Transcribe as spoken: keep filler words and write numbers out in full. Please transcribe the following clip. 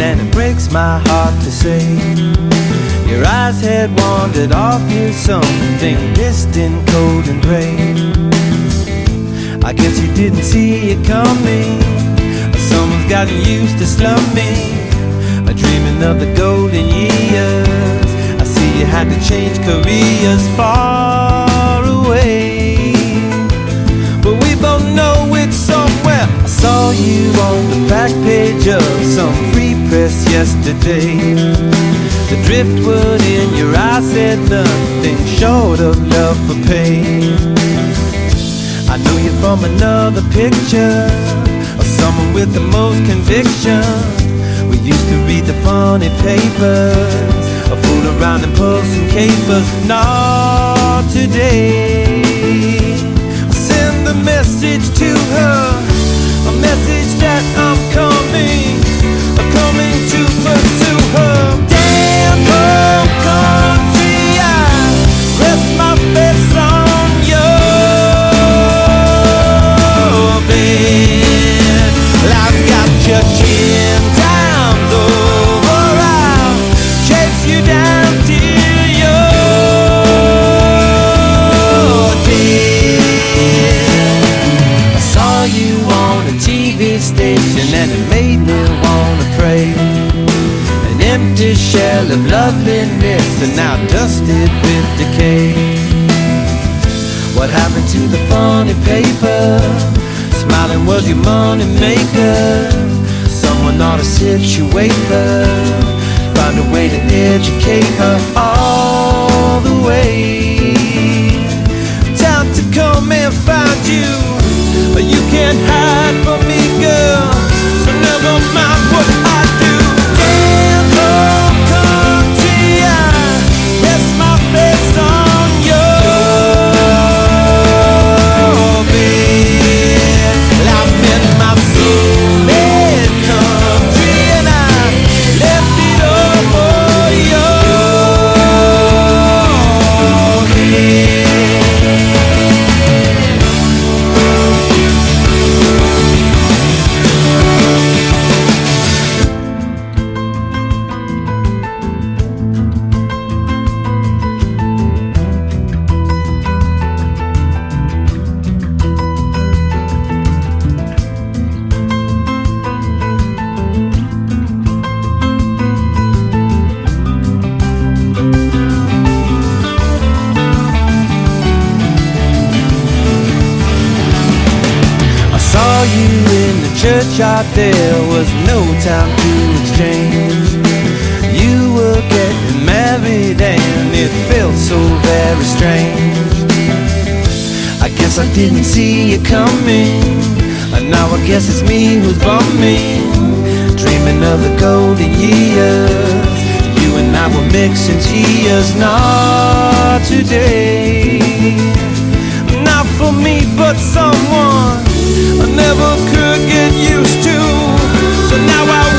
and it breaks my heart to say your eyes had wandered off to something distant, cold and gray. I guess you didn't see it coming. Someone's gotten used to slumming, dreaming of the golden years. I see you had to change careers far away, but we both know it's somewhere. I saw you on the back page of some free press yesterday. The driftwood in your eyes said nothing short of love for pain. I know you from another picture of someone with the most conviction. We used to read the funny papers, a fool around and pull some capers. Not today. Send a message to her, a message that I'm coming, coming to pursue her. Damn home country, I rest my face on your bed. Well, I've got your chin times over, I'll chase you down till you're dead. I saw you on a T V station and it made me wanna pray. An empty shell of loveliness and now dusted with decay. What happened to the funny paper? Smiling was your money maker. Someone ought to situate her, find a way to educate her all the way. Time to come and find you, but you can't hide from me, girl, so never mind what I do. Damn home country, I rest my face on your bed. Well, I've been my soulmate country and I left it all for your head. Church, there was no time to exchange. You were getting married and it felt so very strange. I guess I didn't see you coming, and now I guess it's me who's bumming, dreaming of the golden years. You and I were mixing tears. Not today, not for me, but someone I never could get used to. So now I